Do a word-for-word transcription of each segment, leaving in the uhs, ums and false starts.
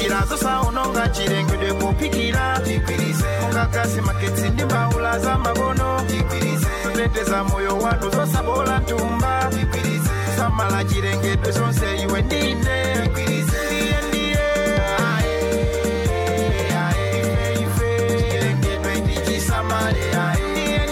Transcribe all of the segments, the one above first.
njira zosaononga chilengedwe kupikira mungagasi maketsi ndi mbaula za makono zoteteza moyo wanu zosabola ntumba samala chilengedwe zonse iwe ndine ndiye ndiye ae ae ife chilengedwe ndichisamale ae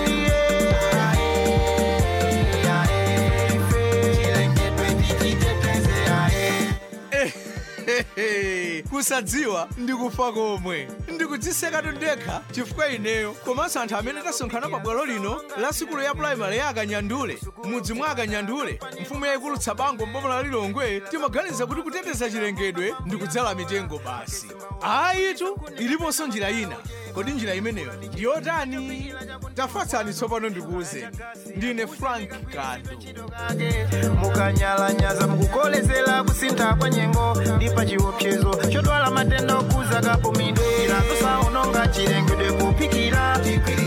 kusadziwa ndikufa komwe ndikudziseka ndekha chifukwa ineyo komanso anthu amene tasonkhana pa bwalo lino la sukulu ya primary ya Akanyandule mudzi mwa Akanyandule mfumu yayikulu Tsabango mboma la Lilongwe timaganiza kuti kuteteza chilengedwe ndikudzala mitengo basi. Ayitu iliponso njira ina. Kodi njira imeneyo ndiyotani? Tafatsani tsopano ndikuwuzeni. Ndine Frank Kadu. Mukanyalanyaza mukukolezera kusintha kwa nyengo ndipa chiopsezo chotwala matenda okuza kapumidwe zosaononga chilengedwe kupikira.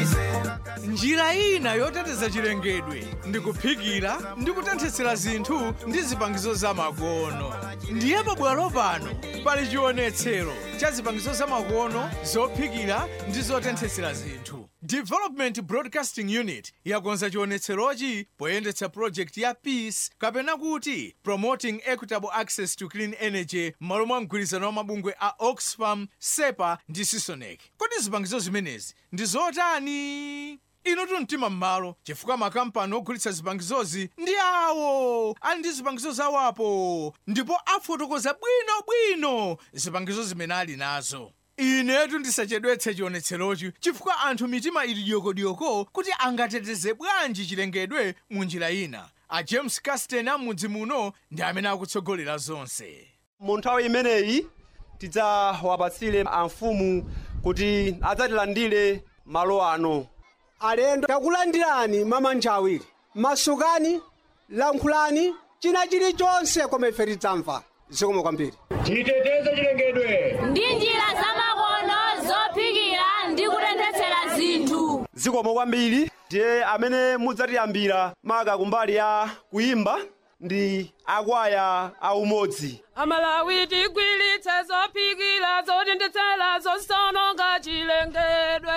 Njira ina yoteteza chilengedwe ndikuphikira ndikutenthetsera zinthu ndi zipangizo zamakono. Ndiye pabwalo pano pali chionetsero cha zipangizo zamakono zophikira ndi zotenthetsera zinthu. Development Broadcasting Unit yakonza chionetserochi poyendetsa project ya Peace kapena kuti Promoting Equitable Access to Clean Energy m'malo mwa mgwirizano wa mabungwe a Oxfam, SEPA ndi Sisonec. Kodi zipangizo zimenezi ndi zotani? Ino tumtima m'malo chifukwa makampani ogulitsa zipangizozi ndi awo ali ndi zipangizo zawapo ndipo afotokoza bwino bwino zipangizo zimene ali nazo. Inetu ndisachedwetse chionetserochi chifukwa anthu mitima ili diyoko-diyoko kuti angateteze bwanji chilengedwe mu njira ina. A James Casten amudzi muno ndi amene akutsogolera zonse. Mu nthawi imeneyi tidzawapatsire amfumu kuti adzatilandire malo ano. Alendo takulandirani mamanja awiri. Masukani, lankhulani, china chilichonse koma ife tidzamva. Zikomo kwambiri. Titeteze chilengedwe ndi njira zamakono zophikira ndi kutenthetsera zinthu. Zikomo kwambiri. Ndiye amene mudzatiyambira maka kumbali ya kuimba ndi akwaya aumodzi. Amalawi tigwiritse zophikira zotenthetsera zosaononga chilengedwe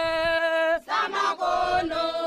zamakono.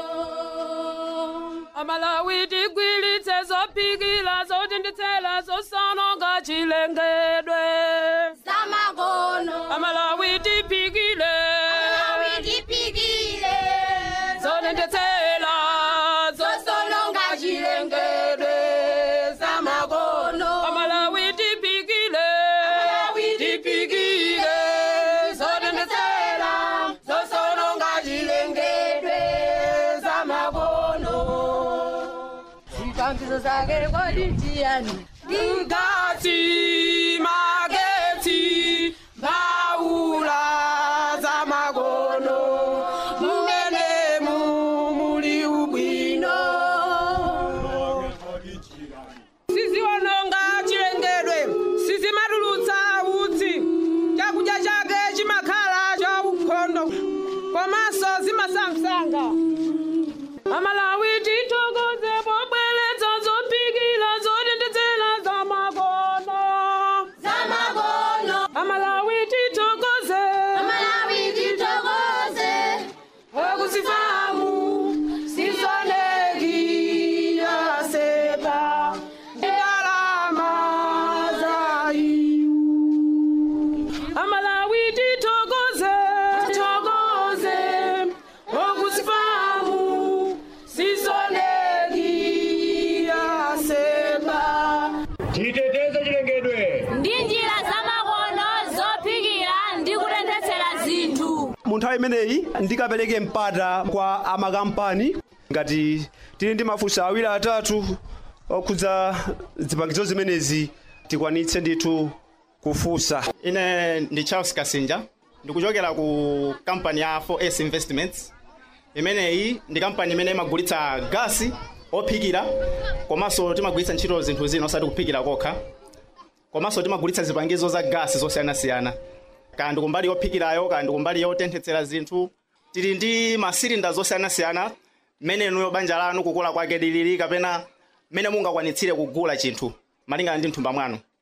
Amalawi tigwiritse zophikira zotenthetsera zosaononga chilengedwe zamakono. Amalawi tipikire Amalawi tipikire zotenthetsera zosaononga chilengedwe zamakono. Amalawi tipikire Amalawi tipikire zotenthetsera zosaononga chilengedwe zamakono. Zipangizo zake kodi ndiyani? Ngati magetsi mbaula zamakono mumenemu muli ubwino. Siziwononga chilengedwe sizimatulutsa utsi chakudya chake chimakhala cha ukhondo komanso zimasangasanga. Amalawi titokoze pobweretsa zophikira zotenthetsera zamakono zamakono. Amalawi titokoze Amalawi titokoze okuzifamu Sisoneki ya SEPA ndalama za iyu. Amalawi titokoze titokoze okuzifamu Sisoneki ya SEPA. titeteze chilengedwe Ndi njira zamakono zophikira ndi kutenthetsera zinthu. Mu nthawi imeneyi ndikapereke mpata kwa amakampani ngati tili ndi mafunso awiri atatu okhudza zipangizo zimenezi tikwanitse ndithu kufunsa. Ine ndi Charles Kasinja ndikuchokera ku kampani ya four S Investments. Imeneyi ndi kampani imene imagulitsa gasi ophikira komanso timagulitsa ntchito zinthu zina osati kuphikira kokha. Komanso timagulitsa zipangizo za gasi zosiyanasiyana. Kaya ndi kumbali yophikirayo kaya ndi kumbali yotenthetsera zinthu. Tili ndi masilinda zosiyanasiyana mmene inuyo banja lanu kukula kwake lilili kapena mmene mungakwanitsire kugula chinthu malingana ndi mthumba mwanu.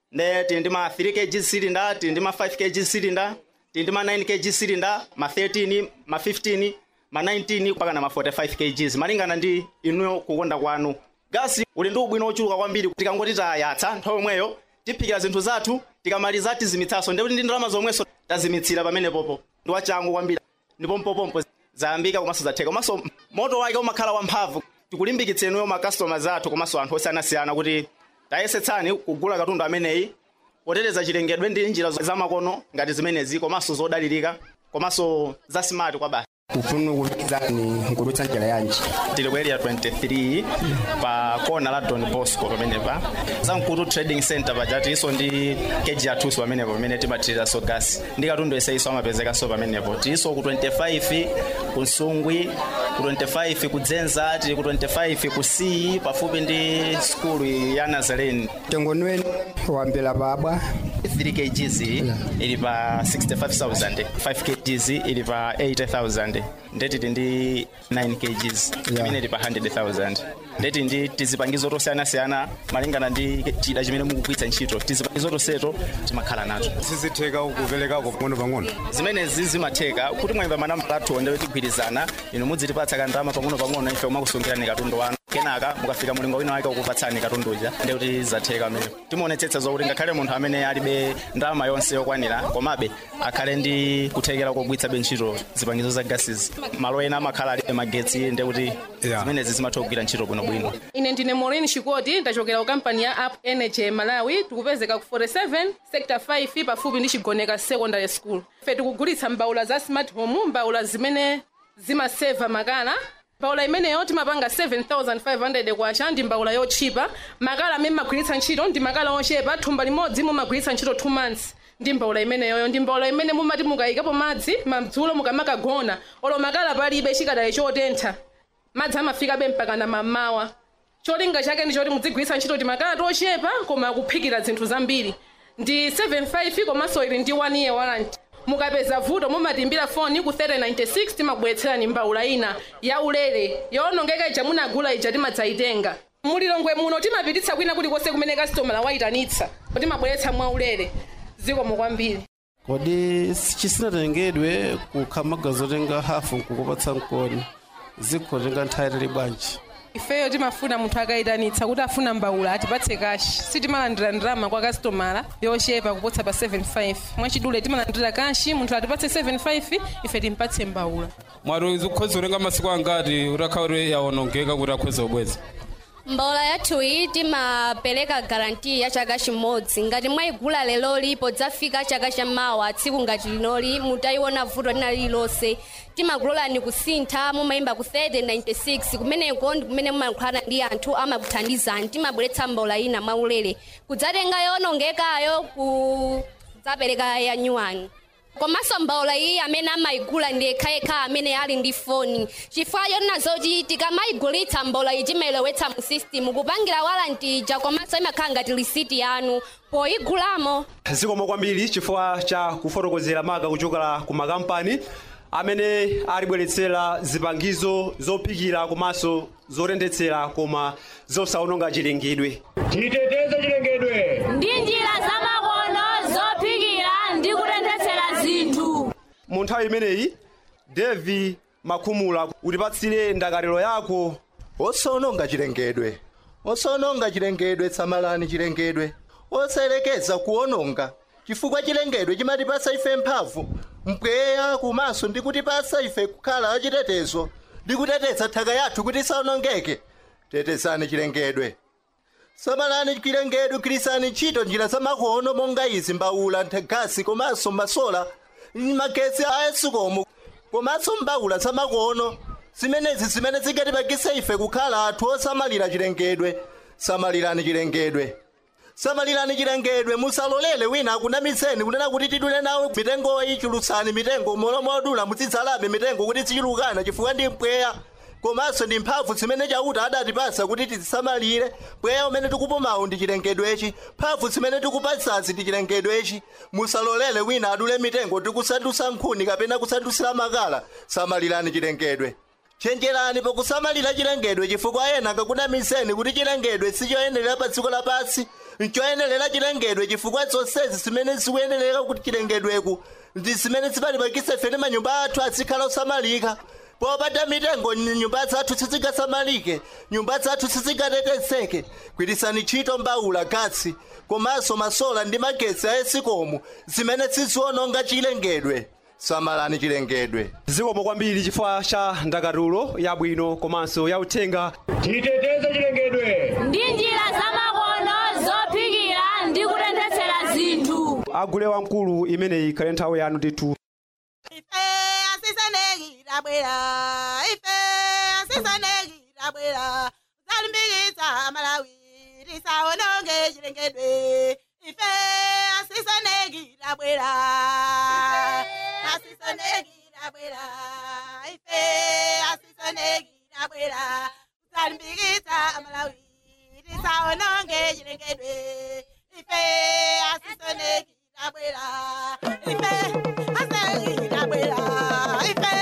nde tili ndi ma three kg cylinder, tili ndi ma five kg cylinder, tili ndi ma nine kg cylinder, ma thirteen, ma fifteen, ma nineteen mpaka na ma forty-five kg malingana ndi inuyo kukonda kwanu. Gasi uli ndi ubwino ochuluka kwambiri, tikangoti tayatsa nthawi yomweyo tiphikira zinthu zathu, tikamaliza tizimitsaso, ndipo ndi ndalama zomweso tazimitsira pamene popo. Ndi wachangu kwambiri ndipo mpopompo zayambika komanso zatheka, komanso moto wake umakhala wamphamvu. Tikulimbikitsa inuyo ma customers athu komanso anthu osiyanasiyana kuti tayesetsani kugula katundu ameneyi poteteza chilengedwe ndi njira zamakono ngati zimenezi, komanso zodalirika, komanso za smart kwa basi. Ufunu kulizani nkudutsa njira yanji. Tili ku area twenty-three pa kona la Don Bosco pamenepa. Zamkutu Trading Center pajati iso ndi keji atuso pamenepo pamene timatirira so gas. Ndi katundu ese iso amapezeka so pamenepo. Tiso ku twenty-five ku Nsungwi, ku twenty-five ku Dzenza, tili ku twenty-five ku C pafupi ndi school ya Nazarene. Tengonweni wambela babwa. three kg ili pa sixty-five thousand, five kg ili pa eighty thousand, ndeti ndi nine kg imene ili pa one hundred thousand. Ndeti ndi tizipangizo tosiyana-siyana malingana ndi chida chimene mukugwiritsa ntchito. Tizipangizo toseto timakhala nazo. Sizitheka ukuvelekako pang'ono pang'ono. Zimene zizimatheka kuti mwayimba manamba athu onde tigwirizana, inu mudzitipatsa kandama pang'ono pang'ono ife kumakusungirani katundu wanu. Kenaka mukafika mulingo wina wake ukupatsani katundu uja, ndi kuti zatheka amene. Timuonetsetsa zokuti ngakhale munthu amene alibe ndalama yonse yokwanira komabe akhale ndi kuthekera kogwiritsa ntchito zipangizo za gases. Malo ena amakhala alibe magetsi, ndi kuti zimenezi zimatha kugwira ntchito bwinobwino. Ine ndine Maureen Chikoti, ndachokera ku kampani ya Up Energy Malawi. Tikupezeka ku forty-seven sector five pafupi ndi Chigoneka Secondary School. Ife tikugulitsa mbawula za smart home, mbawula zimene zimaseva makala. Mbawula imeneyo timapanga seven thousand five hundred kwacha, ndi mbawula yochipa. Makala amene magwiritsa ntchito ndi makala ochepa, thumba limodzi mumagwiritsa ntchito two months. Ndi mbawula imeneyo ndi mbawula imene mumati mukayikapo madzi madzulo mukamakagona olo makala palibe chikadali chotentha, madzi amafika be mpaka na mamawa. Cholinga chake ndi choti mudzigwiritsa ntchito timakala tochepa koma kuphikira zinthu zambiri. Ndi seven five komanso ili ndi one year warranty. Mukapeza vuto mumatimbira phone ku thirty ninety-six timabweretserani mbawula ina ya ulere yonongeka ija munagula ija timadzayitenga. Mulilongwe muno timapititsa kwina kuti kose kumene customer wayitanitsa kuti mabweretsa mwa ulere zikomo kwambiri. Kodi chisinatengedwe kukhamaga zotenga hafu kukupatsa mkoni zikhotenga nthawi bwanji? Ifeyo timafuna munthu akayitanitsa kuti afuna mbawula atipatse kashi, sitimalandira ndalama kwa customer yochepa kupotsa pa seven five. Mwachidule timalandira kashi, munthu atipatse seven five ife timpatse mbawula. Mwaro zikhoza urenga masiku angati urakhaure yaonongeka kuti akhweza ubweza? Mbawula yathu iyi timapeleka garanti ya chaka chimodzi. Ngati mwayigula lero lipo dzafika chaka chamawa tsiku ngati linoli mutayiona vuto lina lililonse timakulolani kusintha mumayimba ku thirty ninety-six kumeneko ndi kumene mumakhala ndi anthu amakuthandizani. Timabweretsa mbawula ina mwaulere kudzatenga yonongekayo kudzapereka ya nyuwani. Komanso mbawula iyi amene amayigula ndi yekhayekha amene ali ndi foni. Chifukwa yonena zoti tikamayigulitsa mbawula iyi timayilowetsa mu system kupangira warranty ija komanso imakhala ngati lisiti yanu poyigulamo. Zikomo kwambiri chifukwa cha kufotokozera maka kuchokera ku makampani amene alibweretsera zipangizo zophikira komanso zorendetsera koma zosaononga chilengedwe. Titeteze chilengedwe ndi njira zamakono zophikira ndi kutenthetsera zinthu. Mu nthawi imeneyi Devi Makhumula utipatsire ndakalero yako. Osaononga chilengedwe, osaononga chilengedwe, samalani chilengedwe, osayerekeza kuononga chifukwa chilengedwe chimatipasa ife mphamvu mpweya kumaso ndi kutipasa ife kukhala achitetezo ndi kuteteza nthaka yathu kuti isaonongeke. Tetezani chilengedwe, samalani chilengedwe, gwirisani ntchito njira zamakono monga izi mbawula, gasi komanso masola, magetsi a esikomo komanso mbawula zamakono. Zimenezi zimene zingatipangitse ife kukhala anthu osamalira chilengedwe. Samalirani chilengedwe, samalirani chilengedwe, musalolele wina akunamizeni kunena kuti tidule nawo mitengo ichulutsani mitengo molomodula muzidzalabe mitengo kuti zichulukana chifukwa ndi mpweya komanso ndi mphamvu zimene chauta adatipasa kuti tizisamalire. Mpweya umene tikupumawu ndi chilengedwechi, mphamvu zimene tikupatsazi ndi chilengedwechi. Musalolele wina adule mitengo tikusandutsa nkhuni kapena kusandusira makala. Samalirani chilengedwe, chenjerani pakusamalira chilengedwe chifukwa ena akakunamizeni kuti chilengedwe sichoyenera pa dziko lapansi. nchoyenelera chilengedwe chifukwa zonsezi zimene zikuyenelera kuti chilengedweku ndi zimene zipalipakisa ife ndi manyumba athu azikhala osamalika popanda mitengo nyumba zathu sizingasamalike nyumba zathu sizingatetezeke gwirisani ntchito mbawula gasi komanso masola ndi magetsi a esikomu zimene siziononga chilengedwe samalani chilengedwe zikomo kwambiri chifukwa cha ndakatulo yabwino komanso yauthenga titeteze chilengedwe ndi njira zamakono zophikira ndi kutenthetsera zinthu agule wamkulu imeneyi ikhale nthawi yanu ndithu Bwera, ife asisanekira bwera zalimbikitsa Malawi risawononge chilengedwe ife asisanekira bwera asisanekira bwera ife asisanekira bwera zalimbikitsa Malawi risawononge chilengedwe ife asisanekira bwera ife asisanekira bwera ife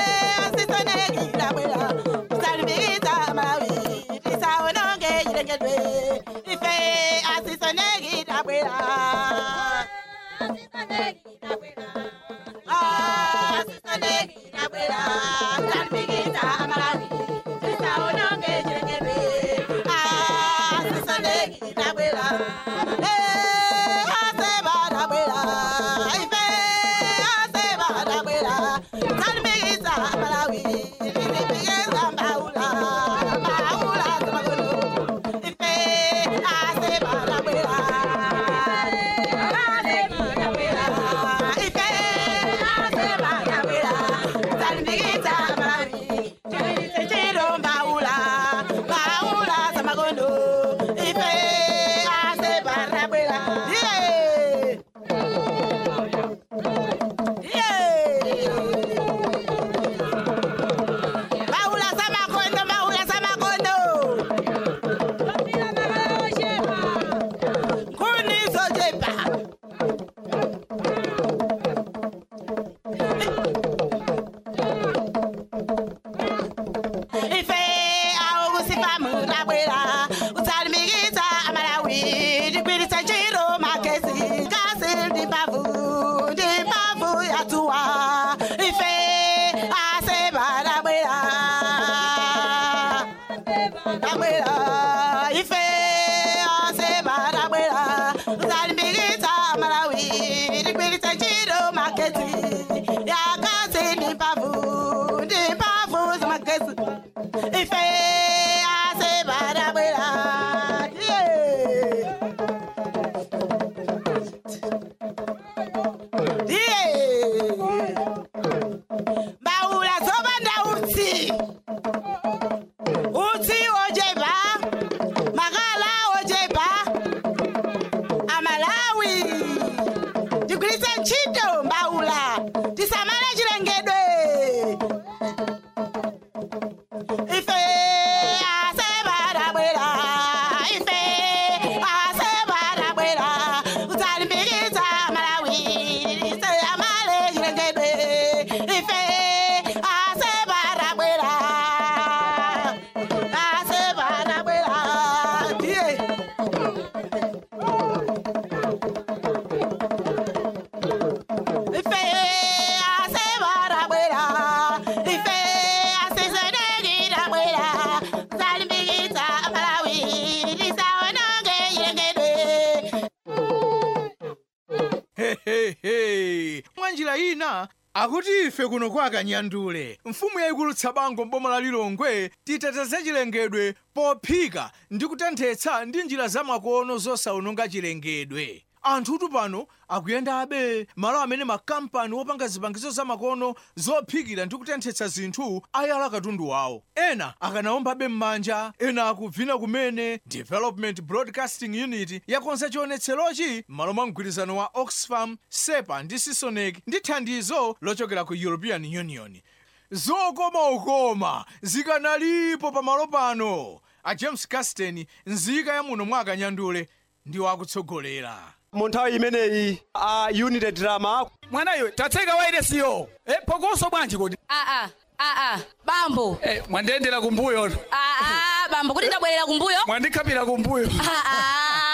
akuti ife kuno kwa Kanyandule mfumu yayikulu Tsabango mboma la Lilongwe titeteze chilengedwe pophika ndi kutenthetsa ndi njira zamakono zosawononga chilengedwe. Anthutu pano akuyendabe malo amene makampani wopanga zipangizo zamakono zophikira ndi kutenthetsa zinthu ayala katundu wawo. Ena akanaombabe m'manja, ena akubvina kumene Development Broadcasting Unit yakonza chionetserochi malo mwa mgwirizano wa Oxfam, SEPA ndi Sisonec ndi thandizo lochokera ku European Union. Zokoma ukoma zikanalipo pamalo pano. A James Casten nzika ya muno mwa Kanyandule ndiwo akutsogolera. Munthawi imeneyi a unit drama mwanayo tatseka wairesiyo eh pokoso bwanji kodi a a a a bambo eh mwandendera kumbuyo a a bambo kuti ndabwerera kumbuyo mwandikapira kumbuyo a a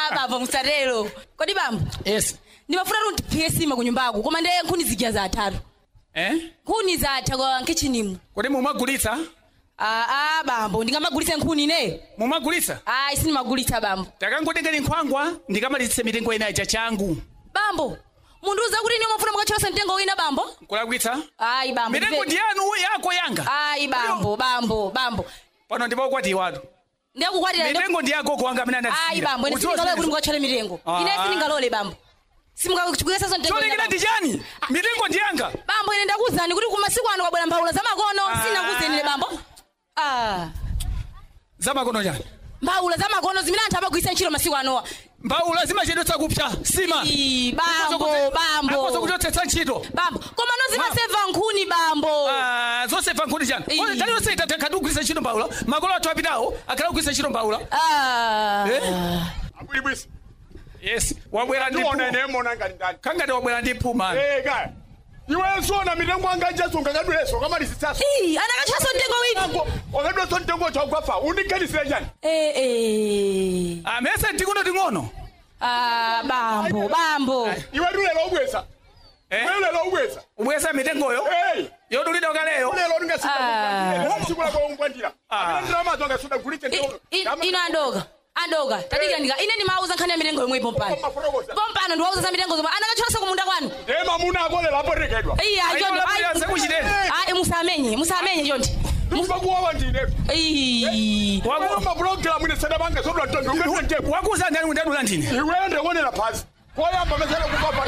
Ah bambo musatero. Kodi bambo? Yes. Ndimafuna kuti ndiphike sima ku nyumbako koma ndiye nkhuni zidya za atatu. Eh? Nkhuni za atatu kwa kitchenimu. Kodi mumagulitsa? Ah ah bambo ndingamagulitsa nkhuni ne. Mumagulitsa? Ah isi nimagulitsa bambo. Takangotenga nkhwangwa ndikamalitse mitengo ina cha changu. Bambo. Mundu uza kuti niyo mafuna mukachosa mtengo wina bambo? Kulakwitsa? Ai bambo. Mitengo ndiyanu yako yanga. Ai bambo bambo bambo. Pano ndipo kwati watu. Ndikukwatira mitengo ndiyako kuanga mina ndasira. Ai bambo ndisingalola kuti mukachole mitengo. Ine singalole bambo. Simukakuchukuyesa so mtengo. Chole kina ndijani? Mitengo ndiyanga. Bambo ine ndakuzani kuti kumasiku ano kwabwera mbaula za makono sina kuzeni bambo. Ah. Za makono jani? Mbaula za makono zimene anthu amagwisa ntchito masiku anowa. Mbaula zimachedwetsa kupsa sima. Ii bambo bambo. Akoza kuchotsetsa ntchito. Bambo koma no zimaseva nkhuni bambo. Ah zoseva nkhuni jani? Kodi tali yonse itateka kugwisa ntchito mbaula. Makolo athu apitawo akhala kugwisa ntchito mbaula. Ah. Eh? Abulibwisa. Yes, wabwera ndi Ndiona ine mona ngati ndani. Kangati wabwera ndi phuma. Eh kaya. Iwe sona mitengo anga jaso ngakadweso kama lisitsaso. Ii anakachaso mtengo wina. Wakadweso mtengo cha ugwafa undiganisire jani. Eh eh. Ah mese ndikuno tingono. Ah bambo bambo. Iwe lulelo ubweza. Eh? Lulelo ubweza. Ubweza mitengo yo? Eh. Yo dulida ukaleyo. Lulelo ndingasika. Sikula kwa ungwandira. Ah. Ndama zonga soda gulite ndo. Ino andoga. Andoga, tadika ndika. Ine ni mauza nkhani ya mitengo yomwe pompano. Pompano ndiwauza za mitengo zomwe. Anakachosa kumunda kwanu. Eh mamuna akole lapo rekedwa. Iya, ajondo. Ah, musamenye, musamenye jonti. Musakuwa ndine. Eh. Wakuma program ine sada banga soda tongo. Ngende wakuza ndani mundadula ndine. Iwende ngone la pass. Kwa yamba mesele kupapa.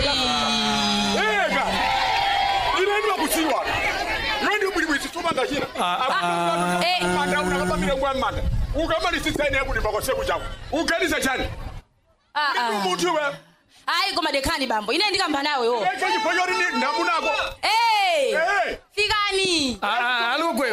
Eh ga. Ine ndi wakusiwa. Wendi ubulibwisi tubanga china. Ah. Eh. Manda unakapa milengo ya manda. Ukamali sisene yaku ndibako seku chako. Ukanisa chani. Ah ah. Mutu we. Ai koma dekani bambo. Ine ndikamba nawe yo. Eh kaji ponyori ni namunako. Eh. Eh. Fikani. Ah ah alugwe.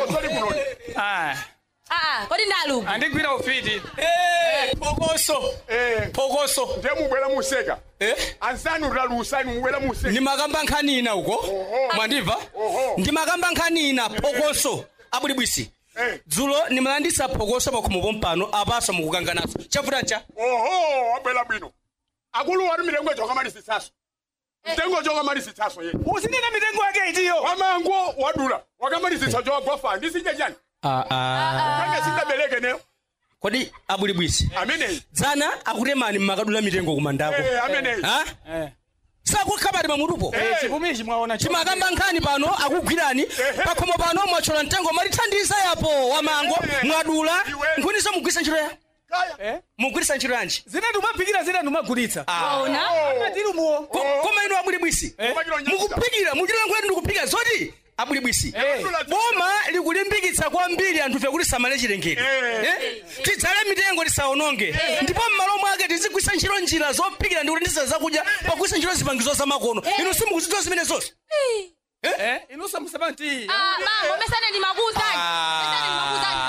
Ah. Ah, kodi ndalu. Andigwira ufiti. Eh, pokoso. Eh, pokoso. Ndemu bwela museka. Eh? Ansanu ralusani mubwela museka. Ni magamba nkhanina uko. Mwandiva? Ndi magamba nkhanina pokoso. Abulibwisi. Eh. Dzulo nimalandisa pokoso pakumupompano apaso mukukanganaso. Chafutancha? Oho, wabwela bwino. Akulu wari milengo choka mali sisaso. Mtengo choka mali sisaso ye. Usinina mitengo yake itiyo. Wamango wadula. Wakamali sisaso choka gwafa. Ndisinja jani. Ah ah. Kanga sinda beleke neo. Kodi abulibwisi. Amene. Zana akutemani mmakadula mitengo kumandako. Eh, amene. Ha? Eh. Sakukhabati mamutupo. Eh, chipumichi mwaona chipo. Chimakamba nkhani pano akugwirani pakhomo pano mwachola mtengo malithandiza yapo wamango mwadula nkhuniso mugwisa ntchito ya. Kaya. Eh? Mugwisa ntchito yanji. Zina ndumapikira zina ndumagulitsa. Ona? Atiri muo. Koma ino abulibwisi. Mukupikira mujira ngwedi ndikupika zoti abulibwisi. Boma likulimbikitsa kwambiri anthu fe kuti samale chilengedwe. Eh? Tidzale mitengo tisaononge. Ndipo mmalo mwake tizigwisa ntchito njira zopikira ndi kuti zakudya pagwisa ntchito zipangizo za makono. Ino simukuzidziwa zimene zonse. Eh? Eh? Ino samusabanti. Ah, mambo mesane ndi makuzani. Mesane ndi makuzani.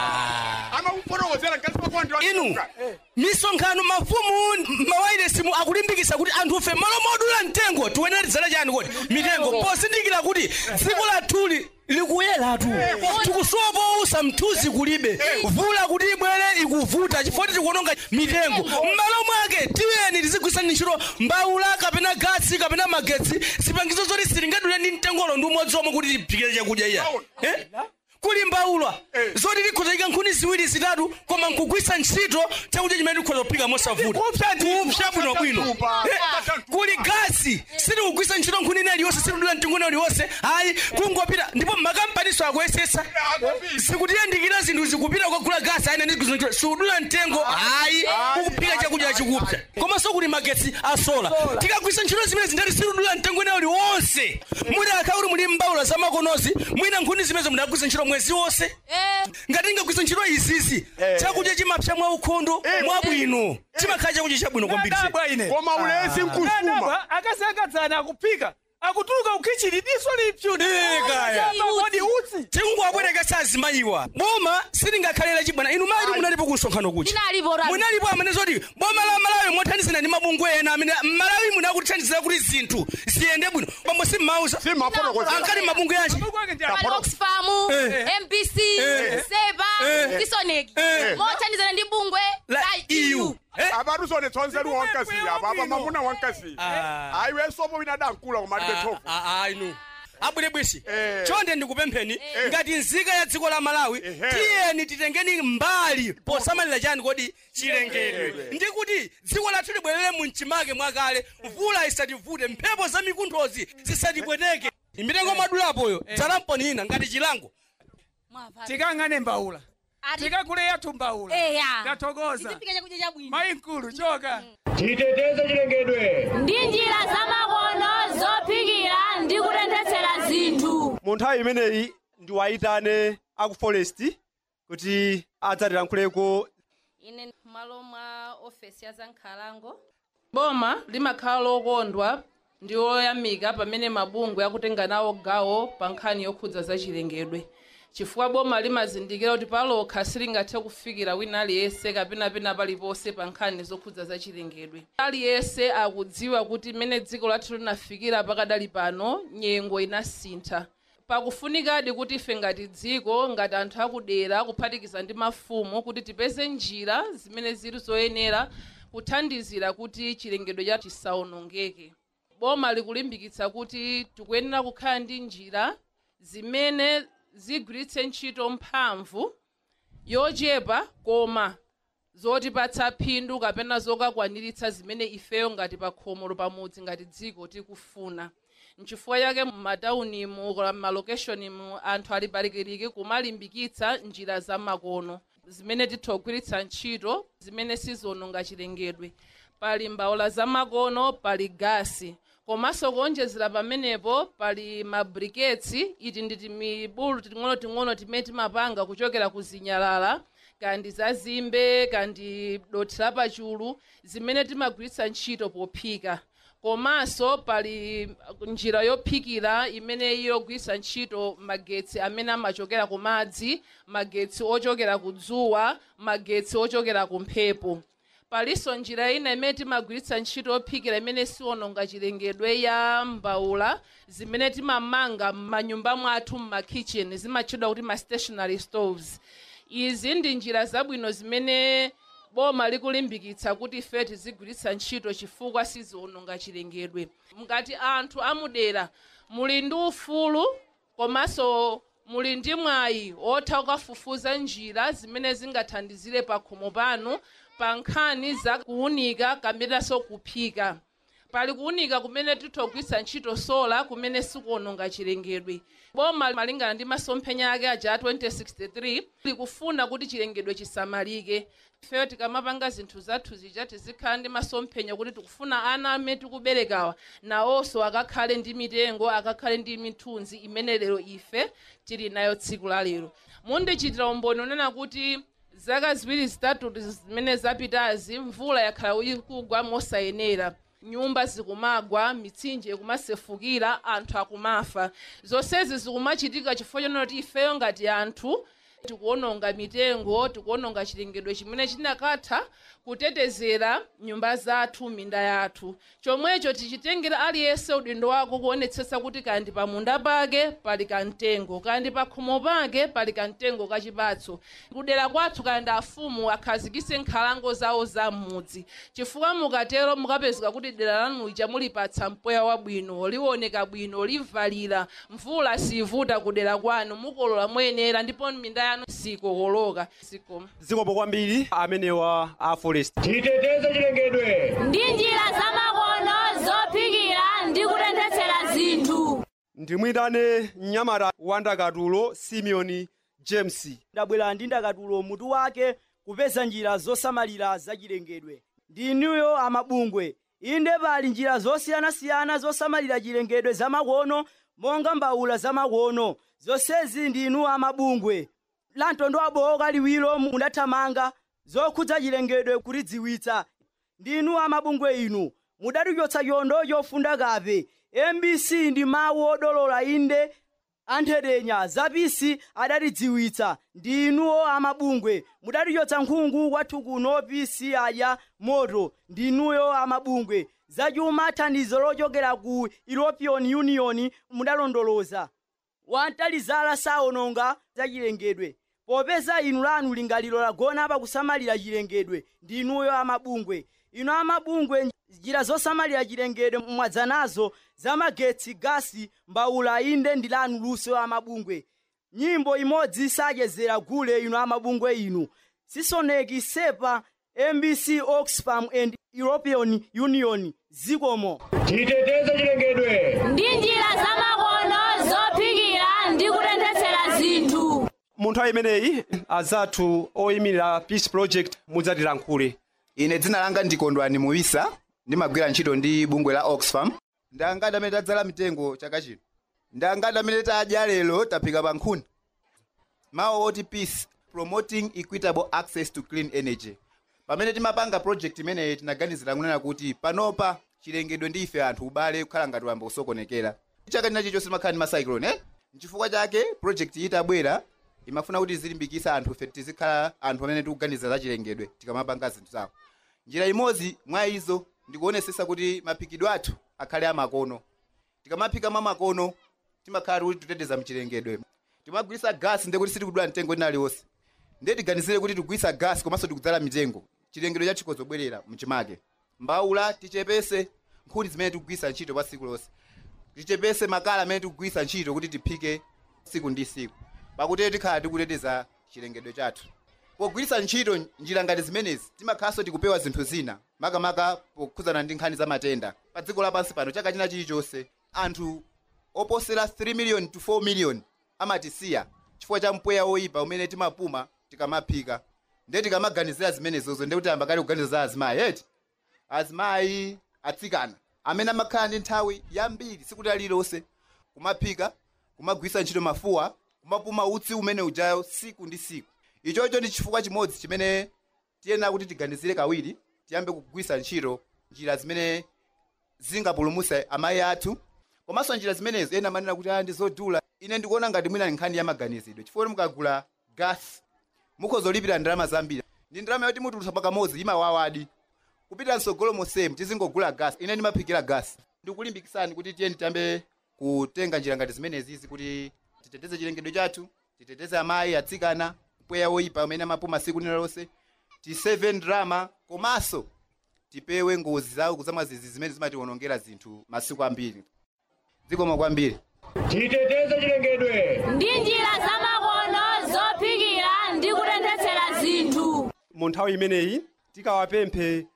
Ama kuporowozera ngati makondo. Inu. Misonkhano mafumu mawaire simu akulimbikitsa kuti anthu fe malo modula mtengo tiwenera tidzala chani kodi mitengo posindikira kuti dziko lathuli likuyera tu tikusowa usa mthuzi kulibe vula kuti ibwere ikuvuta chifukwa tikuononga mitengo m'malo mwake tiyeni tizigwisa ntchito mbaula kapena gasi kapena magetsi zipangizo zoti silingadule ndi mtengolo ndi umodzi omwe kuti tiphikire chakudya iya eh? Kuli mbaula zoti likhozaika nkhuni ziwiri zitatu koma nkugwisa ntchito chakudya chimene tikhoza kuphika mosavuta kupsa bwino bwino. Kuli gasi siti kugwisa ntchito nkhuni ina iliyonse sitidula mtengo ina iliyonse ayi kungopita ndipo makampaniso akuyesesa sikutiyandikira zinthu zikupita kukagula gasi ayina ndizigwisa ntchito sikudula mtengo ayi kukuphika chakudya chikupsa komanso kuli magetsi asola tikagwisa ntchito zimene zindati sitidula mtengo ina iliyonse muli akhauli muli mbaula zamakonozi mwina nkhuni zimene mudagwisa ntchito mwezi wose ngati ngagwisa ntchito izizi chakudya chimapsa mwa ukhondo mwabwino chimakhala chakudya chabwino kwambiri koma ulesi nkusuma akasakadzana akuphika akutuluka ukichini diso lipyu kaya kodi utsi tingu abwereka sazi mayiwa boma silingakhalera chibwana inu mali munalipo kusonkhano kuchi munalipo amene zoti boma la Malawi mothandizana ndi mabungwe ena amene Malawi munakuthandizira kuti zinthu ziyende bwino bambo simauza ankali mabungwe yanji Oxfam M P C Seba Kisoneki mothandizana ndi bungwe la E U abantu sone tsonseru wankasi apa apa mamuna wankasi aiwe sopo binadankula kumalibe thofu ainu abwere bwisi chonde ndikupempheni ngati nzika ya dziko la Malawi tiyeni titengeni mbali posamalira chani kodi chilengedwe ndikuti dziko lathu libwerere mu mchimake mwakale mvula isativute mphepo za mikunthozi zisatipweteke imitengo mwadulapoyo dzalamponi ina ngati chilango tikang'ane mbawula tikakule yathu mbawula tathokoza mayi mkulu choka titeteze chilengedwe ndi njira zamakono zophikira ndi kutenthetsera zinthu. Mu nthawi imeneyi ndiwayitane aku forest kuti adzatilankhuleko. Ine malo mwa ofesi ya zankhalango boma limakhala lokondwa ndi oyamika pamene mabungwe akutenga nawo gawo pa nkhani yokhudza za chilengedwe, chifukwa boma limazindikira kuti palokha silingathe kufikira wina aliyense kapena pena paliponse pa nkhani zokhudza za chilengedwe. Aliyense akudziwa kuti mmene dziko lathu linafikira pakadali pano nyengo inasintha. Pakufunikadi kuti ife ngati dziko ngati anthu akudera kuphatikiza ndi mafumu kuti tipeze njira zimene zili zoyenera kuthandizira kuti chilengedwe chathu chisawonongeke. Boma likulimbikitsa kuti tikuyenera kukhala ndi njira zimene zigwiritse ntchito mphamvu yochepa koma zotipatsa phindu kapena zokakwaniritsa zimene ifeyo ngati pa khomo pamudzi ngati dziko tikufuna. Nchifukwa yake m'mataunimu kola m'malokeshonimu anthu ali palikiriki kumalimbikitsa njira zamakono zimene tithogwiritsa ntchito zimene sizononga chilengedwe. Pali mbawula zamakono, pali gasi, komanso kuonjezera pamenepo pali mabriketsi. Iti ndi mibulu ting'ono-ting'ono timene timapanga kuchokera ku zinyalala kandi zazimbe kandi dothi lapachulu zimene timagwiritsa ntchito pophika. Komanso pali njira yophikira imene yogwiritsa ntchito magetsi amene amachokera ku madzi, magetsi ochokera ku dzuwa, magetsi ochokera ku mphepo. Palinso njira ina imene timagwiritsa ntchito yophikira imene siwononga chilengedwe ya mbawula zimene timamanga m'manyumba mwathu m'makitchen zimatchedwa kuti ma stationary stoves. Izi ndi njira zabwino zimene boma likulimbikitsa kuti ife tizigwiritsa ntchito chifukwa siziwononga chilengedwe. Ngati anthu amudera muli ndi ufulu komanso muli ndi mwayi otha kukafufuza njira zimene zingathandizire pa khomo panu pa nkhani za kuunika kapenanso kuphika. Pali kuunika kumene tithogwiritsa ntchito sola kumene sikuwononga chilengedwe. Boma malingana ndi masomphenya ake aja a twenty sixty-three likufuna kuti chilengedwe chisamalike. Ifeyo tikamapanga zinthu zathu zija tizikhala ndi masomphenya kuti tikufuna ana amene tikuberekawa nawonso akakhale ndi mitengo, akakhale ndi mithunzi imene lero ife tili nayo tsiku la lero. Mundichitira umboni unena kuti zaka ziwiri zitatu zimene zapitazi mvula yakhala ikugwa mosayenera. Nyumba zikumagwa, mitsinje ikumasefukira, anthu akumafa. Zonsezi zikumachitika chifukwa choti ifeyo ngati anthu tikuwononga mitengo, tikuwononga chilengedwe chimene chinakatha kutetezera nyumba zathu, minda yathu. Chomwecho tichitengera aliyense udindo wako kuonetsetsa kuti kandi pa munda pake pali kamtengo, kandi pa khomo pake pali kamtengo kachipatso. Kudera kwathu kandi afumu akhazikitse nkhalango zawo za m'mudzi. Chifukwa mukatero mukapezeka kuti dera lanu lija mulipatsa mpweya wabwino, liwoneka bwino, livalira, mvula sivuta kudera kwanu, mukolola moyenera ndipo minda yanu sikokoloka. Zikomo kwambiri amenewa a forest. titeteze chilengedwe ndi njira zamakono zophikira ndi kutenthetsera zinthu. Ndimuyitane mnyamata wa Ndakatulo Simeon James. Ndabwera ndi Ndakatulo mutu wake kupeza njira zosamalira za chilengedwe. Ndinuyo amabungwe inde pali njira zosiyanasiyana zosamalira chilengedwe zamakono monga mbawula zamakono. Zonsezi ndinu amabungwe lantondo aboka liwiro mundathamanga zokhudza chilengedwe kulidziwitsa. Ndinu amabungwe inu mudatichotsa chondo chofunda kape. M B C ndi mawu odolola inde antherenya zapisi adatidziwitsa. Ndinuwo amabungwe mudatichotsa nkhungu kwathu kuno P C adya moto. Ndinuyo amabungwe zachuma thandizo lochokera ku European Union mudalondoloza. Wantalizala saononga za chilengedwe. popeza inu lanu lingaliro lagona apa kusamalira chilengedwe ndi inuyo amabungwe. Inu amabungwe njira zosamalira chilengedwe mwadza nazo zamagetsi, gasi, mbawula, inde ndi lanu luso amabungwe. Nyimbo imodzi sajezera gule inu amabungwe inu. Sisoneki, Sepa, M B C, Oxfam and European Union zikomo. Titeteze chilengedwe ndi njira zamakono zophikira ndi kutenthetsera zinthu. Mu nthawi imeneyi azathu oyimirira Peace Project mudzatilankhule. Ine dzina langa ndi Kondwani Muisa, ndimagwira ntchito ndi bungwe la Oxfam. Ndangada amene tadzala mitengo chaka chino. Ndangada amene tadya lero taphika pa nkhuni. Mawu oti peace, promoting equitable access to clean energy. Pamene timapanga project imeneyi tinaganizira kunena kuti panopa chilengedwe ndi ife anthu ubale kukhala ngati wamba usokonekera. Chaka china chichonse timakhala ndi macyclone, eh? Nchifukwa chake project iyi itabwera imafuna kuti zilimbikitsa anthu ife tizikhala anthu amene tikuganiza za chilengedwe tikamapanga zinthu zawo. Njira imodzi mwa izo ndikuonesesa kuti maphikidwe athu akhale amakono. Tikamaphika mwa makono timakhala kuti tuteteza mchilengedwe. Timagwisa gas ndekuti sitikudula mtengo ina liwonse. Ndiye tiganizire kuti tigwisa gas komanso tikudzala mitengo. Chilengedwe chathu chikozobwerera mchimake. Mbawula tichepese nkhuni zimene tikugwisa ntchito pa tsiku lonse. Tichepese makala amene tikugwisa ntchito kuti tiphike tsiku ndi tsiku. Pakuti tikhala tikuteteza chilengedwe chathu. Pogwirisa ntchito njira ngati zimenezi timakhalanso tikupewa zinthu zina makamaka pokhudzana ndi nkhani za matenda. Pa dziko lapansi pano chaka china chilichonse anthu oposera three million to four million amatisiya chifukwa cha mpweya oyipa umene timapuma tikamaphika. Ndiye tikamaganizira zimenezozo ndiye kuti ambakali kuganiza za azimayi eti azimayi atsikana amene amakhala ndi nthawi yambiri sikuti alilonse kumaphika, kumagwisa ntchito mafuwa, kumapuma utsi umene ujayo siku ndi siku. Ichocho ndi chifukwa chimodzi chimene tiyenera kuti tiganizire kawiri tiyambe kugwisa ntchito njira zimene zingapulumutse amayi athu. Komanso njira zimenezo ena amanena kuti ndi zodula. Ine ndikuona ngati mwina nkhani ya maganizidwe chifukwa mukagula gas mukhozolipira ndalama zambiri. Ndi ndalama yoti mutulutsa pakamodzi imawawadi. Kupita msogolo mosemu tizingogula gas. Ine ndimaphikira gas. Ndikulimbikitsani kuti tiyeni tiyambe kutenga njira ngati zimenezi izi kuti titeteze chilengedwe chathu, titeteze amayi atsikana, mpweya oyipa amene amapuma siku lililonse, tiseve ndalama komanso tipewe ngozi zawo kuzamazizi zimene zimatiwonongera zinthu masiku ambiri. Zikomo kwambiri. Titeteze chilengedwe ndi njira zamakono zophikira ndi kutenthetsera zinthu. Mu nthawi imeneyi tikawapemphe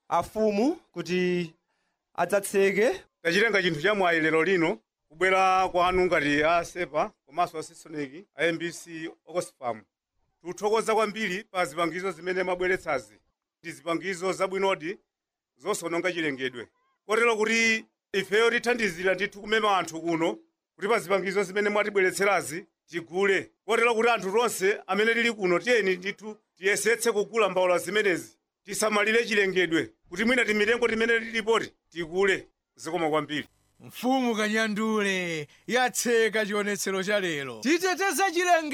afumu kuti adzatseke. Tachitenga chinthu cha mwayi lero lino kubwera kwanu ngati a Sepa komanso a Sisoneki, a M B C, Oxfam. Tikuthokoza kwambiri pa zipangizo zimene mabweretsazi. Ndi zipangizo zabwinodi zosononga chilengedwe. Kotero kuti ifeyo tithandizira ndithu kumema anthu kuno kuti pa zipangizo zimene mwatibweretserazi tigule. Kotero kuti anthu tonse amene tili kuno tiyeni ndithu tiyesetse kugula mbawula zimenezi. Tisamalire chilengedwe kuti mwina timitengo timene tilipoti tigule. Zikomo kwambiri. Mfumu Kanyandule yatseka chionetsero cha lero. Titeteze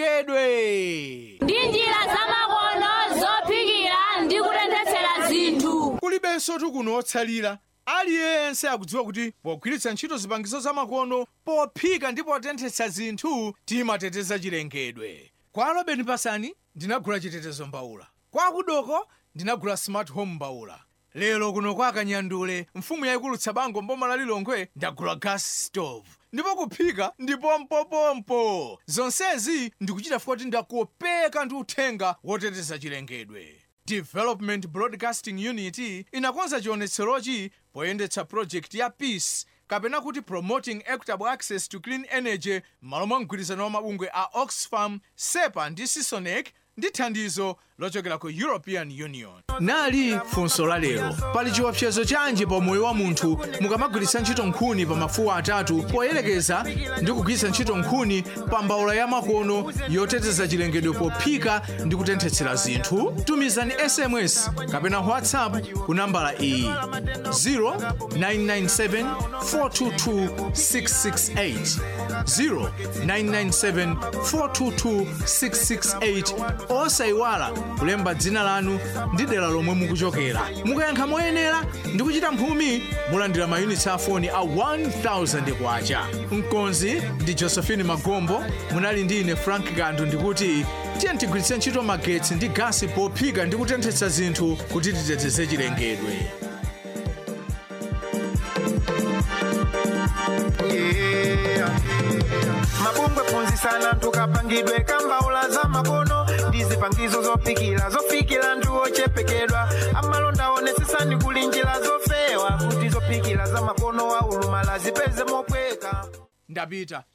chilengedwe ndi njira zamakono zophikira ndi kutenthetsera zinthu. Kulibenso tukuno otsalira. Aliyense akudziwa kuti pogwiritsa ntchito zipangizo zamakono pophika ndi potenthetsa zinthu timateteza chilengedwe. Kwa Robeni Pasani ndinagula chitetezo mbawula. Kwa Kudoko ndinagula smart home mbawula. Lero kuno kwa Kanyandule mfumu yaikulu Tsabango mboma la Lilongwe ndagula gas stove. Ndipo kuphika ndi pompopompo. Zonsezi ndikuchita kuti ndakopeka ndi uthenga woteteza chilengedwe. Development Broadcasting Unit inakonza chionetserochi poyendetsa project ya Peace kapena kuti Promoting Equitable Access to Clean Energy malo mwa mgwirizano wa mabungwe a Oxfam, Sepa ndi Sisoneki ndi thandizo lochokera ku European Union. Nali funso la lero. Pali chiopsezo chanji pa moyo wa munthu mukamagwiritsa ntchito nkhuni pa mafuwa atatu poyerekeza ndi kugwiritsa ntchito nkhuni pa mbawula ya makono yoteteza chilengedwe pophika ndi kutenthetsera zinthu? Tumizani S M S kapena WhatsApp ku nambala iyi zero nine nine seven four two two six six eight zero nine nine seven four two two six six eight. Osaiwala kulemba dzina lanu ndi dera lomwe mukuchokera. Mukayankha moyenera ndi kuchita mphumi mulandira mayunitsi a foni a one thousand kwacha. Mkonzi ndi Josephine Magombo, munali ndi ine Frank Gandu ndikuti tiye tigwiritse ntchito magetsi ndi gasi pophika ndi kutenthetsa zinthu kuti titeteze chilengedwe. Mabungwe phunzitsani anthu kapangidwe kambaula za makono ndi zipangizo zophikira zofikira anthu ochepekedwa. Amalonda onetsetsani kuli njira zofewa kuti zophikira za makono aulumala zipeze mopweka. Ndapita.